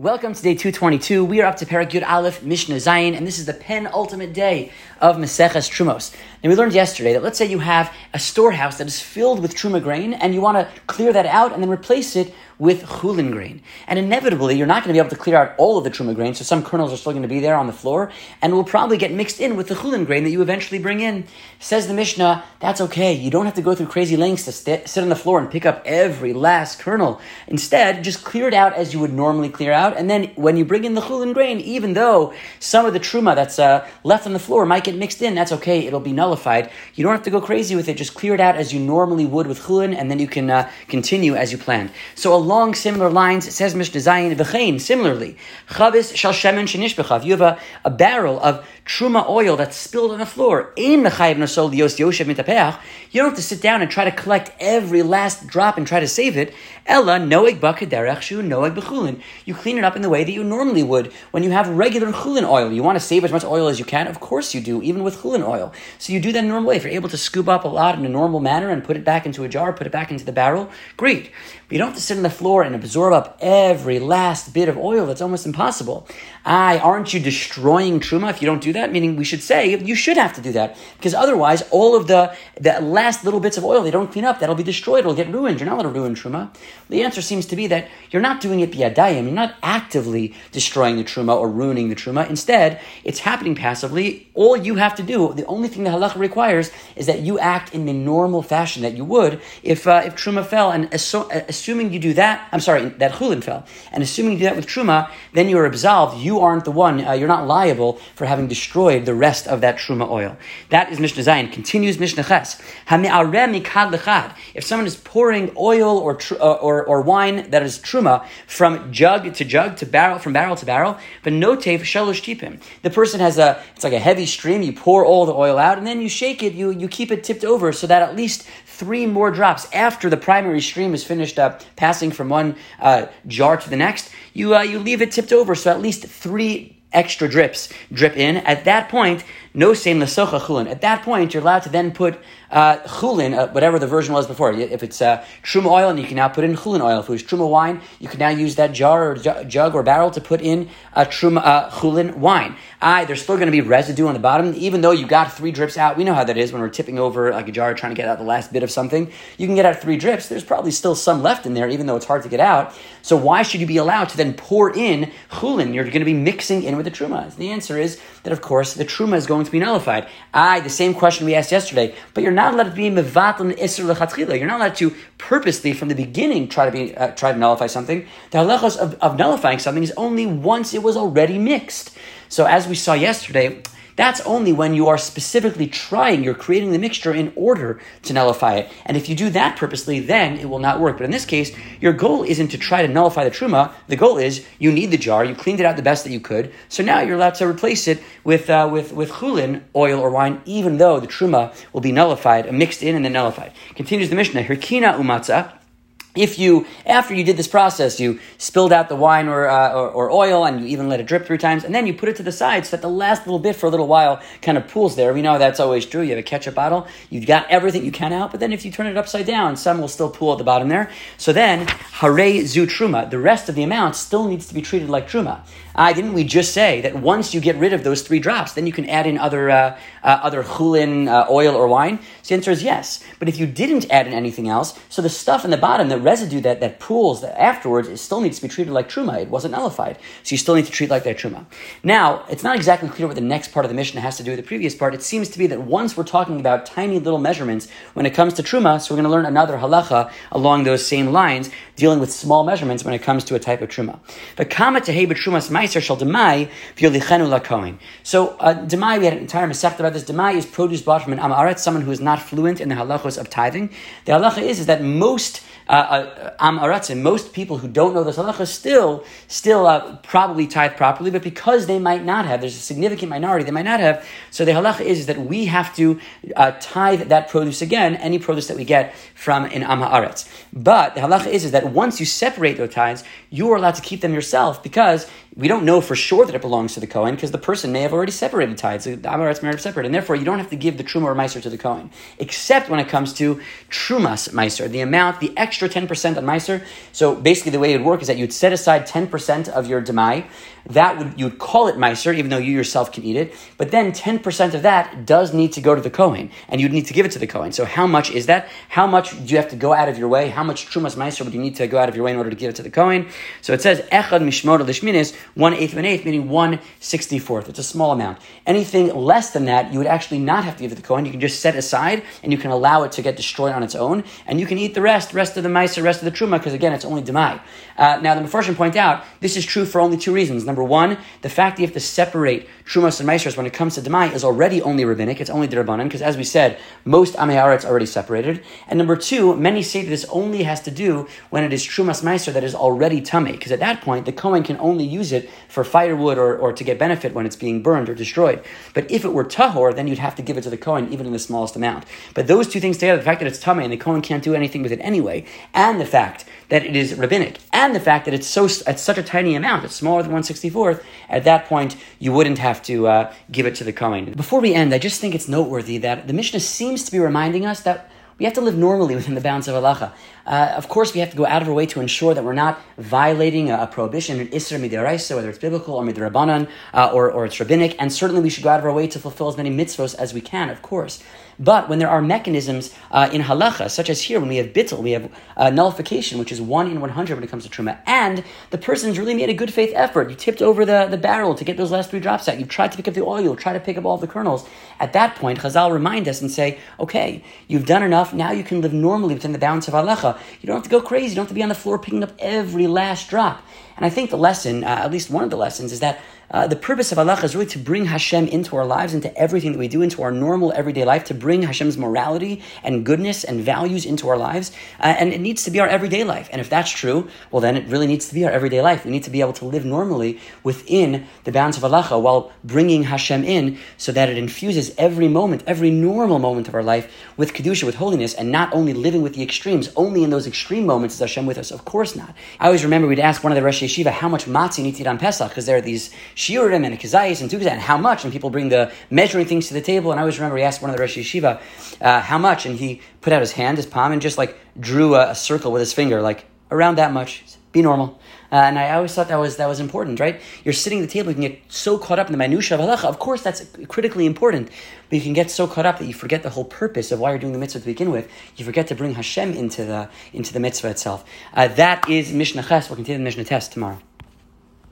Welcome to day 222. We are up to Perek Yud Aleph, Mishnah Zayin, and this is the penultimate day of Maseches Trumos. And we learned yesterday that let's say you have a storehouse that is filled with Truma grain, and you want to clear that out and then replace it with Chulin grain. And inevitably, you're not going to be able to clear out all of the Truma grain, so some kernels are still going to be there on the floor, and will probably get mixed in with the Chulin grain that you eventually bring in. Says the Mishnah, that's okay. You don't have to go through crazy lengths to sit on the floor and pick up every last kernel. Instead, just clear it out as you would normally clear out, and then when you bring in the Chulin grain, even though some of the Truma that's left on the floor might get mixed in, that's okay. It'll be nullified. You don't have to go crazy with it. Just clear it out as you normally would with Chulin, and then you can continue as you planned. So along similar lines, it says Mishnah Zayin, V'chein, similarly, Chavis shal shemen shenishbechav. You have a barrel of Truma oil that's spilled on the floor. Ein mechayev nosol lios yoshev mitapeach. You don't have to sit down and try to collect every last drop and try to save it. Ella noeg b'kederech shu noeg b'chulin. You clean it up in the way that you normally would when you have regular chulin oil. You want to save as much oil as you can. Of course you do, even with chulin oil. So you do that in a normal way. If you're able to scoop up a lot in a normal manner and put it back into a jar, put it back into the barrel, great. But you don't have to sit on the floor and absorb up every last bit of oil. That's almost impossible. Aren't you destroying Truma if you don't do that? Meaning we should say you should have to do that, because otherwise all of the last little bits of oil they don't clean up, that'll be destroyed, it'll get ruined. You're not allowed to ruin Truma. The answer seems to be that you're not doing it biyadayim. You're not actively destroying the Truma or ruining the Truma. Instead, it's happening passively. All you have to do, the only thing the halacha requires, is that you act in the normal fashion that you would if Truma fell. And assuming you do that, that Chulin fell, and assuming you do that with Truma, then you're absolved. You aren't the one, you're not liable for having destroyed the rest of that Truma oil. That is Mishnah Zayin. Continues Mishnah Ches. If someone is pouring oil or wine that is Truma from jug to jug to barrel, from barrel to barrel, but notev shalosh tipim. The person has it's like a heavy stream. You pour all the oil out, and then you shake it. You keep it tipped over so that at least 3 more drops after the primary stream is finished passing from one jar to the next. You leave it tipped over so at least 3 extra drips drip in. At that point, no same lesocha chulin. At that point, you're allowed to then put chulin, whatever the version was before. If it's truma oil, and you can now put in chulin oil. If it was truma wine, you can now use that jar or jug or barrel to put in truma chulin wine. There's still going to be residue on the bottom, even though you got 3 drips out. We know how that is when we're tipping over like a jar trying to get out the last bit of something. You can get out 3 drips. There's probably still some left in there, even though it's hard to get out. So why should you be allowed to then pour in chulin? You're going to be mixing in with the truma. The answer is that, of course, the truma is going to be nullified. The same question we asked yesterday, but you're not allowed to be mevatel isur lechatchila. You're not allowed to purposely, from the beginning, try to nullify something. The halachos of nullifying something is only once it was already mixed. So as we saw yesterday, that's only when you are specifically you're creating the mixture in order to nullify it. And if you do that purposely, then it will not work. But in this case, your goal isn't to try to nullify the truma. The goal is you need the jar, you cleaned it out the best that you could, so now you're allowed to replace it with chulin, oil or wine, even though the truma will be nullified, mixed in and then nullified. Continues the Mishnah, Hirkina umatzah. If you, after you did this process, you spilled out the wine or oil, and you even let it drip 3 times, and then you put it to the side so that the last little bit for a little while kind of pools there. We know that's always true. You have a ketchup bottle, you've got everything you can out, but then if you turn it upside down, some will still pool at the bottom there. So then, hare zu truma, the rest of the amount still needs to be treated like truma. Didn't we just say that once you get rid of those 3 drops, then you can add in other chulin, oil or wine? So the answer is yes. But if you didn't add in anything else, so the stuff in the bottom, the residue that pools afterwards, it still needs to be treated like truma. It wasn't nullified. So you still need to treat like that truma. Now, it's not exactly clear what the next part of the Mishnah has to do with the previous part. It seems to be that once we're talking about tiny little measurements when it comes to truma, so we're going to learn another halacha along those same lines, dealing with small measurements when it comes to a type of truma. So demai, we had an entire masechta about this. Demai is produce bought from an am haaretz, someone who is not fluent in the halachos of tithing. The halacha is that most am haaretzim, most people who don't know this halacha still probably tithe properly, but because they might not have, there's a significant minority they might not have. So the halacha is that we have to tithe that produce again, any produce that we get from an am haaretz. But the halacha is that once you separate those tithes, you are allowed to keep them yourself, because we don't know for sure that it belongs to the Kohen because the person may have already separated tithes. The Amaretz may have separated, and therefore you don't have to give the Truma or Meiser to the Kohen, except when it comes to Trumas Meiser, the amount, the extra 10% on Meiser. So basically the way it would work is that you'd set aside 10% of your Demai. You'd call it Meiser, even though you yourself can eat it, but then 10% of that does need to go to the Kohen, and you'd need to give it to the Kohen. So how much is that? How much do you have to go out of your way? How much Trumas Meiser would you need to go out of your way in order to give it to the Kohen? So it says, Echad Mishmor Lishminis, 1/8 of an eighth, meaning 1/64. It's a small amount. Anything less than that, you would actually not have to give it to the Kohen. You can just set aside, and you can allow it to get destroyed on its own, and you can eat the rest of the Meiser, rest of the Truma, because again, it's only Demai. Now, the Mefarshim point out, this is true for only two reasons. Number one, the fact that you have to separate Trumas and Meisers when it comes to Demai is already only rabbinic, it's only D'Rabbanan, because as we said, most Amei Haaretz already separated. And number two, many say that this only has to do when it is Trumas Meiser that is already Tamei, because at that point, the Kohen can only use it for firewood or to get benefit when it's being burned or destroyed. But if it were Tahor, then you'd have to give it to the Kohen even in the smallest amount. But those two things together, the fact that it's Tamei and the Kohen can't do anything with it anyway, and the fact that it is rabbinic, and the fact that it's such a tiny amount, it's smaller than 1/64th, at that point, you wouldn't have to give it to the Kohen. Before we end, I just think it's noteworthy that the Mishnah seems to be reminding us that we have to live normally within the bounds of halacha. Of course, we have to go out of our way to ensure that we're not violating a prohibition, an isser mid'oraisa, whether it's biblical or midrabanan, or it's rabbinic, and certainly we should go out of our way to fulfill as many mitzvos as we can, of course. But when there are mechanisms in halacha, such as here, when we have bittul, we have nullification, which is 1 in 100 when it comes to truma, and the person's really made a good faith effort. You tipped over the barrel to get those last 3 drops out. You tried to pick up the oil, try to pick up all the kernels. At that point, Chazal remind us and say, okay, you've done enough, now you can live normally within the bounds of halacha. You don't have to go crazy, you don't have to be on the floor picking up every last drop. And I think the lesson, at least one of the lessons, is that the purpose of halacha is really to bring Hashem into our lives, into everything that we do, into our normal everyday life, to bring Hashem's morality and goodness and values into our lives. And it needs to be our everyday life. And if that's true, well then it really needs to be our everyday life. We need to be able to live normally within the bounds of halacha while bringing Hashem in so that it infuses every moment, every normal moment of our life with kedusha, with holiness, and not only living with the extremes. Only in those extreme moments is Hashem with us. Of course not. I always remember we'd ask one of the Rosh Yeshiva how much matzah you need to eat on Pesach, because there are these shiurim and kazayis and tukazah, and how much, and people bring the measuring things to the table, and I always remember he asked one of the Rosh Yeshiva how much, and he put out his hand, his palm, and just like drew a circle with his finger, like around that much. Be normal. And I always thought that was important, right? You're sitting at the table, you can get so caught up in the minutiae of halacha. Of course, that's critically important, but you can get so caught up that you forget the whole purpose of why you're doing the mitzvah to begin with. You forget to bring Hashem into the mitzvah itself. That is Mishnah Ches. We'll continue the Mishnah Tes tomorrow.